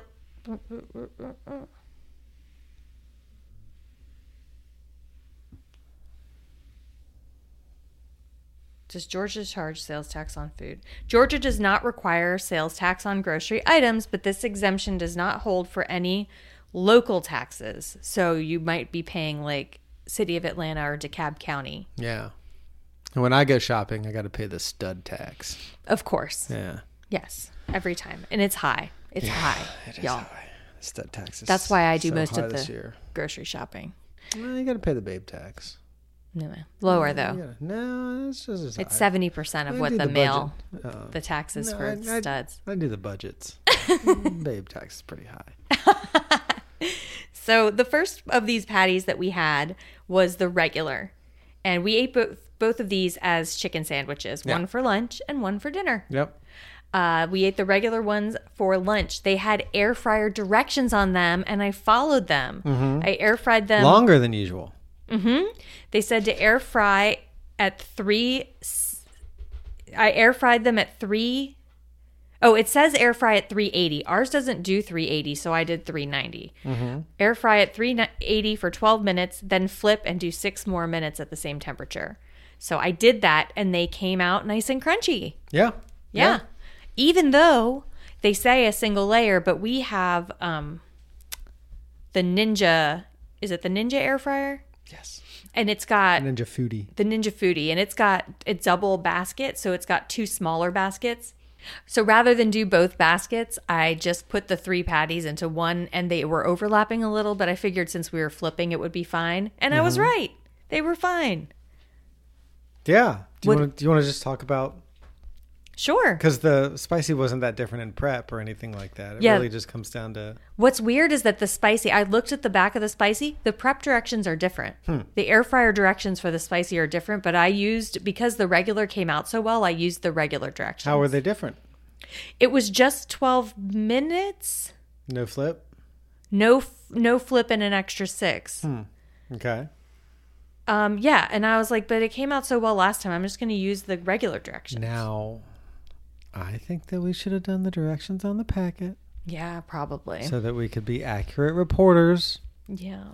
Does Georgia charge sales tax on food? Georgia does not require sales tax on grocery items, but this exemption does not hold for any local taxes. So you might be paying like City of Atlanta or DeKalb County. Yeah. And when I go shopping, I got to pay the stud tax. Of course. Yeah. Yes. Every time. And it's high. It's high, it is y'all. High. Stud tax is That's why I do so most high of the year. grocery shopping. Well, you got to pay the babe tax. No, lower though. No, it's just as it's 70% of what the mail, the taxes for studs. I do the budgets. Babe tax is pretty high. So the first of these patties that we had was the regular, and we ate both of these as chicken sandwiches, one for lunch and one for dinner. Yep. We ate the regular ones for lunch. They had air fryer directions on them, and I followed them. I air fried them longer than usual. They said to air fry at 3. I air fried them at 3. Oh, it says air fry at 380. Ours doesn't do 380, so I did 390. Air fry at 380 for 12 minutes, then flip and do 6 more minutes at the same temperature. So I did that, and they came out nice and crunchy. Yeah. Yeah. Even though they say a single layer, but we have the Ninja. Is it the Ninja air fryer? Yes. And it's got Ninja Foodie. the Ninja Foodie, and it's got a double basket, so it's got 2 smaller baskets. So rather than do both baskets, I just put the 3 patties into one, and they were overlapping a little, but I figured since we were flipping, it would be fine. And I was right. They were fine. Yeah. Do you want to just talk about? Sure. Because the spicy wasn't that different in prep or anything like that. It really just comes down to... What's weird is that the spicy, I looked at the back of the spicy, the prep directions are different. The air fryer directions for the spicy are different, but I used, because the regular came out so well, I used the regular directions. How were they different? It was just 12 minutes. No flip? No flip and an extra 6. Okay. Yeah, and I was like, but it came out so well last time, I'm just going to use the regular directions. Now, I think that we should have done the directions on the packet. Yeah, probably. So that we could be accurate reporters. Yeah.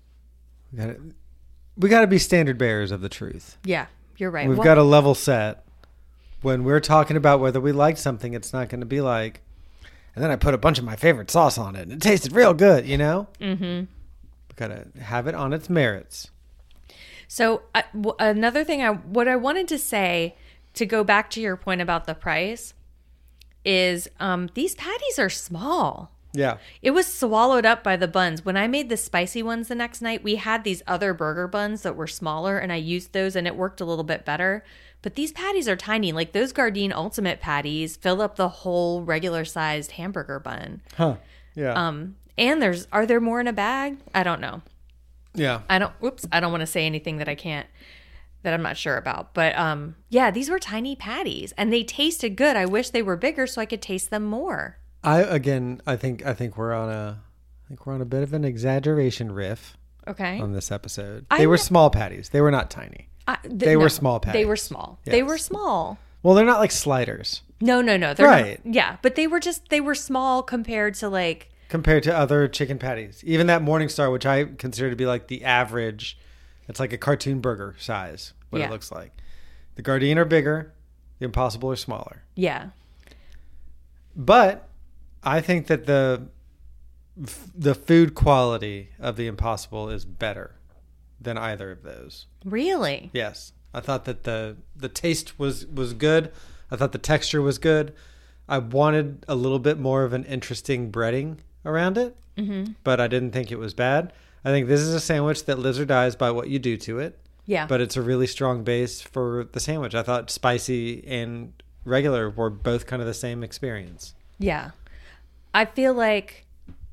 We got to be standard bearers of the truth. Yeah, you're right. We've got a level set. When we're talking about whether we liked something, it's not going to be like, and then I put a bunch of my favorite sauce on it and it tasted real good, you know? Mm-hmm. We got to have it on its merits. So another thing, what I wanted to say, to go back to your point about the price, is these patties are small. Yeah. It was swallowed up by the buns. When I made the spicy ones the next night, we had these other burger buns that were smaller, and I used those, and it worked a little bit better. But these patties are tiny. Like those Gardein Ultimate patties fill up the whole regular-sized hamburger bun. Huh. Yeah. And are there more in a bag? I don't know. Yeah. I don't want to say anything that I'm not sure about. But yeah, these were tiny patties, and they tasted good. I wish they were bigger so I could taste them more. I think we're on a bit of an exaggeration riff. Okay. On this episode. They were small patties. They were not tiny. They were small patties. They were small. Yes. They were small. Well, they're not like sliders. No. They're right. Not, yeah, but they were small compared to other chicken patties. Even that Morningstar, which I consider to be like the average, it's like a cartoon burger size, what it looks like. The Gardein are bigger. The Impossible are smaller. Yeah. But I think that the food quality of the Impossible is better than either of those. Really? Yes. I thought that the taste was good. I thought the texture was good. I wanted a little bit more of an interesting breading around it, but I didn't think it was bad. I think this is a sandwich that lives or dies by what you do to it. Yeah. But it's a really strong base for the sandwich. I thought spicy and regular were both kind of the same experience. Yeah. I feel like,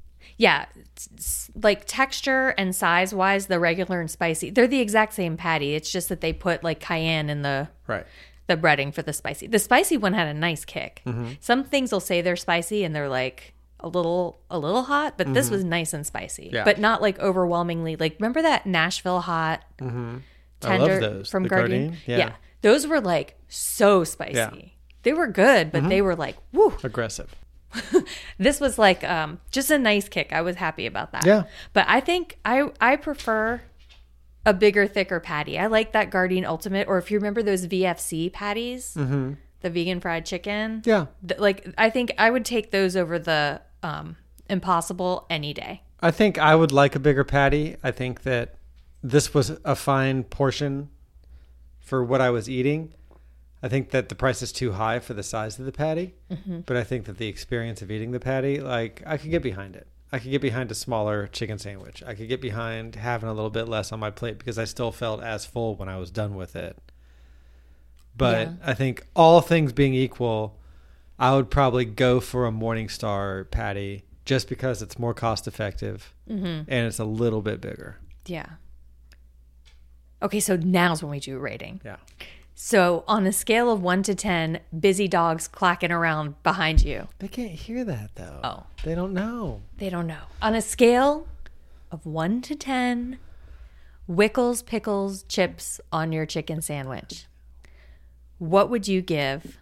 like texture and size wise, the regular and spicy, they're the exact same patty. It's just that they put like cayenne in the breading for the spicy. The spicy one had a nice kick. Some things will say they're spicy and they're like a little hot, but this was nice and spicy, but not like overwhelmingly. Like, remember that Nashville hot tender I love those. from the Gardein? Yeah. Those were like so spicy. Yeah. They were good, but they were like, woo. Aggressive. This was like just a nice kick. I was happy about that. Yeah. But I think I prefer a bigger, thicker patty. I like that Gardein Ultimate, or if you remember those VFC patties, the vegan fried chicken. Yeah. Like, I think I would take those over the Impossible any day. I think I would like a bigger patty. I think that this was a fine portion for what I was eating. I think that the price is too high for the size of the patty, but I think that the experience of eating the patty, like, I could get behind it. I could get behind a smaller chicken sandwich. I could get behind having a little bit less on my plate because I still felt as full when I was done with it. But I think all things being equal, I would probably go for a Morningstar patty just because it's more cost effective and it's a little bit bigger. Yeah. Okay, so now's when we do a rating. Yeah. So on a scale of 1 to 10, busy dogs clacking around behind you. They can't hear that, though. Oh. They don't know. They don't know. On a scale of 1 to 10, Wickles pickles chips on your chicken sandwich, what would you give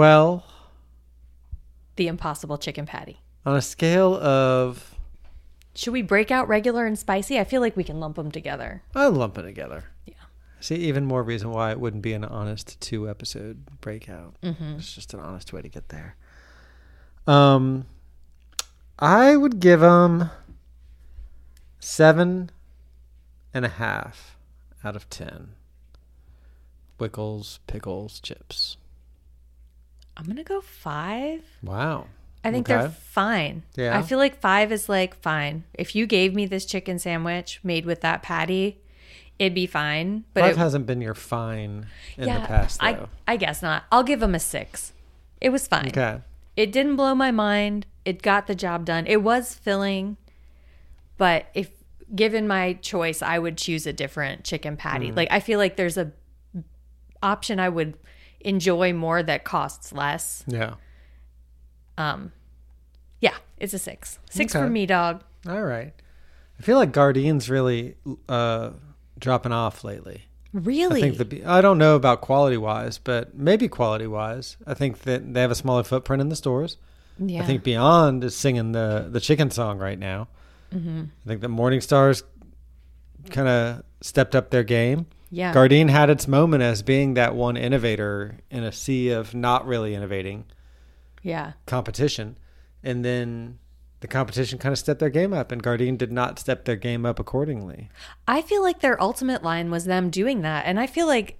Well, the Impossible chicken patty? on a scale of Should we break out regular and spicy? I feel like we can lump them together. I'll lump it together. Yeah. See, even more reason why it wouldn't be an honest 2-episode breakout. Mm-hmm. It's just an honest way to get there. I would give them 7.5 out of 10. Wickles, pickles, chips. I'm going to go 5. Wow. I think Okay. they're fine. Yeah. I feel like 5 is like fine. If you gave me this chicken sandwich made with that patty, it'd be fine. But 5 hasn't been your fine in the past, though. I guess not. I'll give them a 6. It was fine. Okay. It didn't blow my mind. It got the job done. It was filling, but if given my choice, I would choose a different chicken patty. Like, I feel like there's a option I would enjoy more that costs less. Yeah. Yeah, it's a 6. 6 Okay. for me, dog. All right. I feel like Gardine's really dropping off lately. Really? I think I don't know about quality-wise, but maybe quality-wise. I think that they have a smaller footprint in the stores. Yeah. I think Beyond is singing the chicken song right now. Mm-hmm. I think the Morningstars kind of stepped up their game. Yeah. Gardein had its moment as being that one innovator in a sea of not really innovating Yeah. competition. And then the competition kind of stepped their game up, and Gardein did not step their game up accordingly. I feel like their ultimate line was them doing that. And I feel like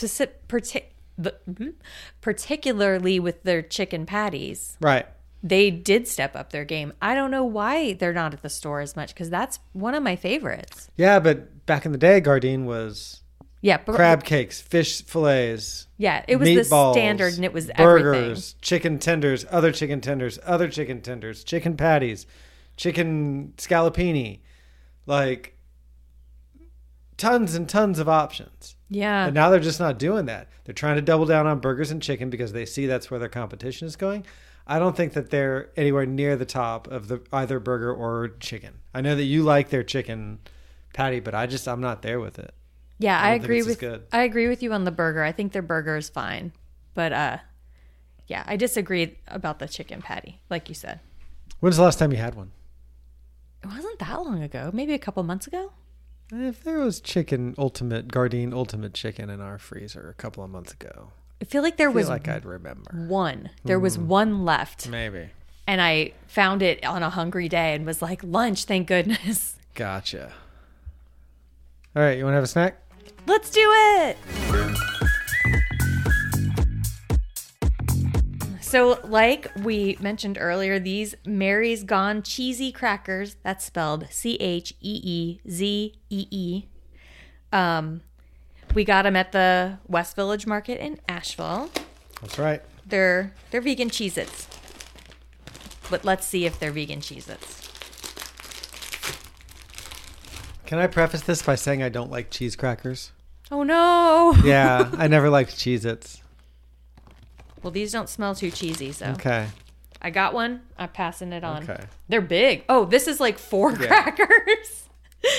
particularly with their chicken patties, Right. they did step up their game. I don't know why they're not at the store as much, because that's one of my favorites. Yeah, but back in the day, Gardein was Yeah. But, crab cakes, fish fillets. Yeah. It was meatballs, the standard, and it was burgers, everything. chicken tenders, other chicken tenders, other chicken tenders, chicken patties, chicken scallopini, like tons and tons of options. Yeah. And now they're just not doing that. They're trying to double down on burgers and chicken because they see that's where their competition is going. I don't think that they're anywhere near the top of either burger or chicken. I know that you like their chicken patty, but I'm not there with it. Yeah, I don't think it's as good. I agree with you on the burger. I think their burger is fine. But yeah, I disagree about the chicken patty, like you said. When's the last time you had one? It wasn't that long ago. Maybe a couple months ago. If there was Gardein Ultimate Chicken in our freezer a couple of months ago, I feel like there was I'd remember. one. There was one left. Maybe. And I found it on a hungry day and was like, lunch, thank goodness. Gotcha. All right, you want to have a snack? Let's do it. So, like we mentioned earlier, these Mary's Gone Cheesy Crackers, that's spelled Cheezeee. We got them at the West Village Market in Asheville. That's right. They're vegan Cheez-Its. But let's see if they're vegan Cheez-Its. Can I preface this by saying I don't like cheese crackers? Oh, no. Yeah, I never liked Cheez-Its. Well, these don't smell too cheesy, so. Okay. I got one. I'm passing it on. Okay. They're big. Oh, this is like 4 crackers.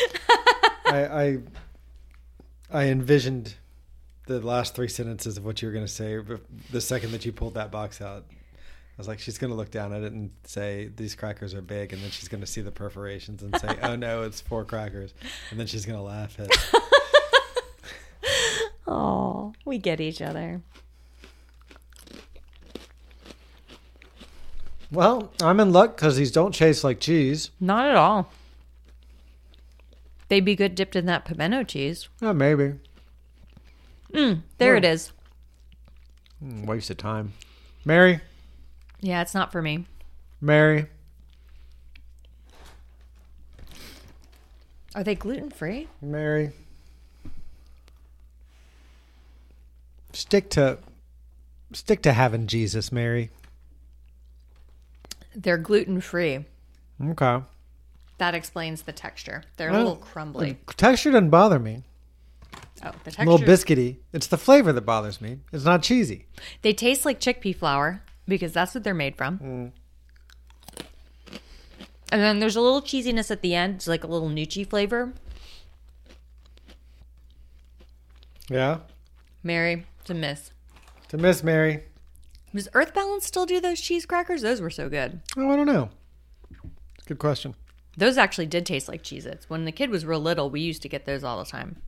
I envisioned the last 3 sentences of what you were going to say the second that you pulled that box out. I was like, she's going to look down at it and say, these crackers are big. And then she's going to see the perforations and say, oh, no, it's 4 crackers. And then she's going to laugh at it. Oh, we get each other. Well, I'm in luck because these don't taste like cheese. Not at all. They'd be good dipped in that pimento cheese. Oh, maybe. There it is. Waste of time. Mary? Yeah, it's not for me. Mary? Are they gluten-free? Mary? Stick to having Jesus, Mary. They're gluten-free. Okay. That explains the texture. They're a little crumbly. The texture doesn't bother me. Oh, the A texture. little biscuity. It's the flavor that bothers me. It's not cheesy. They taste like chickpea flour because that's what they're made from. And then there's a little cheesiness at the end. It's like a little Nucci flavor. Yeah? Mary, it's a miss. To miss, Mary. Does Earth Balance still do those cheese crackers? Those were so good. Oh, I don't know. Good question. Those actually did taste like Cheez-Its. When the kid was real little, we used to get those all the time.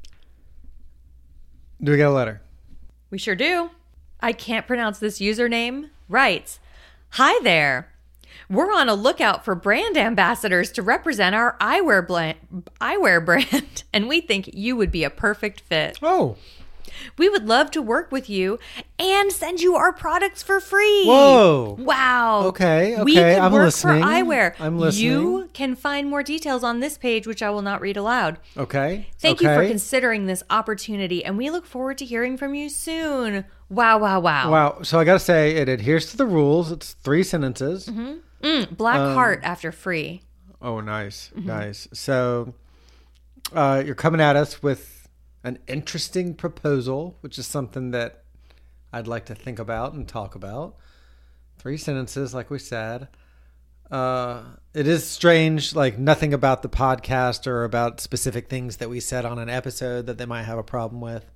Do we get a letter? We sure do. I can't pronounce this username. Writes, "Hi there. We're on a lookout for brand ambassadors to represent our eyewear brand, and we think you would be a perfect fit. Oh. We would love to work with you and send you our products for free." Whoa. Wow. Okay. We can I'm work listening. for eyewear. I'm listening. You can find more details on this page, which I will not read aloud. Okay. Thank you for considering this opportunity, and we look forward to hearing from you soon. Wow, wow, wow. Wow. So I got to say, it adheres to the rules. It's 3 sentences. Black heart after free. Oh, nice. Nice. So you're coming at us with an interesting proposal, which is something that I'd like to think about and talk about. 3 sentences, like we said. It is strange, like nothing about the podcast or about specific things that we said on an episode that they might have a problem with.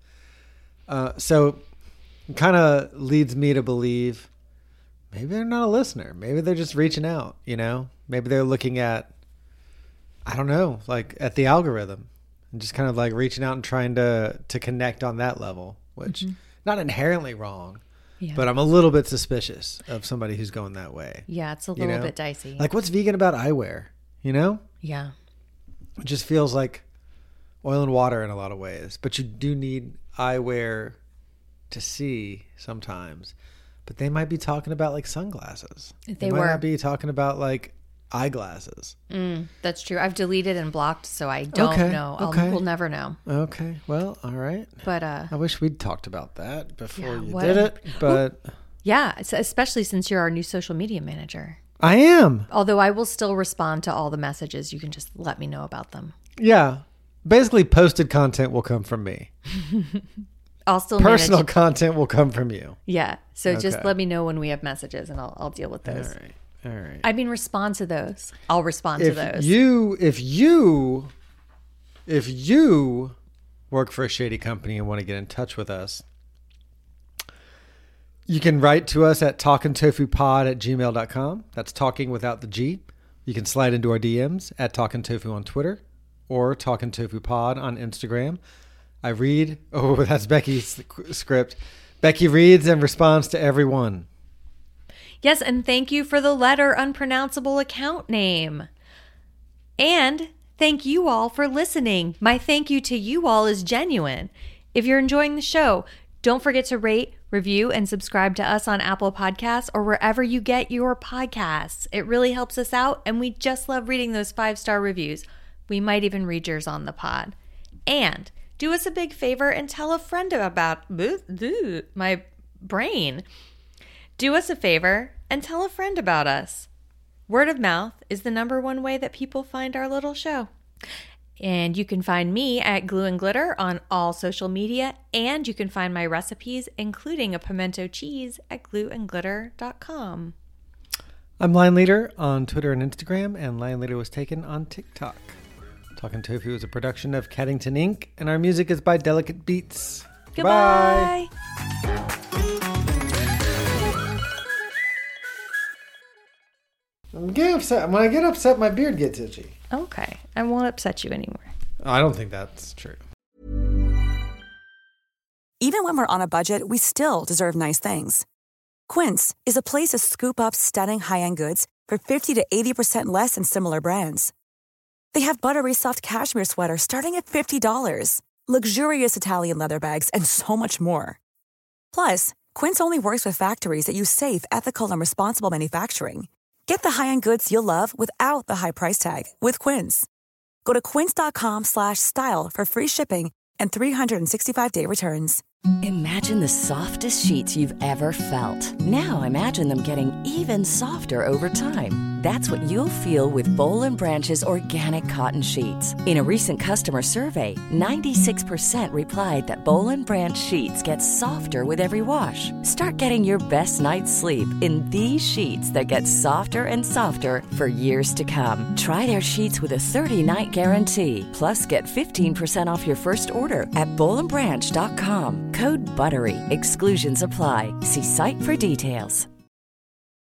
So it kind of leads me to believe maybe they're not a listener. Maybe they're just reaching out, you know? Maybe they're looking at, I don't know, like at the algorithm and just kind of like reaching out and trying to connect on that level, which not inherently wrong, but I'm a little bit suspicious of somebody who's going that way. Yeah, it's a little bit dicey. Like, what's vegan about eyewear, you know? Yeah. It just feels like oil and water in a lot of ways, but you do need eyewear to see sometimes. But they might be talking about like sunglasses. They might not be talking about like eyeglasses. That's true. I've deleted and blocked, so I don't know. We'll never know. Okay. Well, all right. But I wish we'd talked about that before you what did it. But yeah, especially since you're our new social media manager. I am. Although I will still respond to all the messages. You can just let me know about them. Yeah. Basically, posted content will come from me. I'll still personal manage. Content will come from you. Yeah. So just let me know when we have messages and I'll deal with those. All right. I mean, respond to those. I'll respond to those. If you work for a shady company and want to get in touch with us, you can write to us at talkingtofupod@gmail.com. That's talking without the G. You can slide into our DMs at talkingtofu on Twitter or talkingtofupod on Instagram. I read. Oh, that's Becky's script. Becky reads and responds to everyone. Yes, and thank you for the letter unpronounceable account name. And thank you all for listening. My thank you to you all is genuine. If you're enjoying the show, don't forget to rate, review, and subscribe to us on Apple Podcasts or wherever you get your podcasts. It really helps us out, and we just love reading those 5-star reviews. We might even read yours on the pod. And do us a big favor and tell a friend about my brain. Do us a favor and tell a friend about us. Word of mouth is the #1 way that people find our little show. And you can find me at Glue and Glitter on all social media, and you can find my recipes, including a pimento cheese, at glueandglitter.com. I'm Lion Leader on Twitter and Instagram, and Lion Leader was taken on TikTok. Talking Tofu is a production of Caddington Inc., and our music is by Delicate Beats. Goodbye. I'm getting upset. When I get upset, my beard gets itchy. Okay. I won't upset you anymore. I don't think that's true. Even when we're on a budget, we still deserve nice things. Quince is a place to scoop up stunning high-end goods for 50 to 80% less than similar brands. They have buttery soft cashmere sweaters starting at $50, luxurious Italian leather bags, and so much more. Plus, Quince only works with factories that use safe, ethical, and responsible manufacturing. Get the high-end goods you'll love without the high price tag with Quince. Go to quince.com/style for free shipping and 365-day returns. Imagine the softest sheets you've ever felt. Now imagine them getting even softer over time. That's what you'll feel with Boll & Branch's organic cotton sheets. In a recent customer survey, 96% replied that Boll & Branch sheets get softer with every wash. Start getting your best night's sleep in these sheets that get softer and softer for years to come. Try their sheets with a 30-night guarantee. Plus, get 15% off your first order at bollandbranch.com. Code BUTTERY. Exclusions apply. See site for details.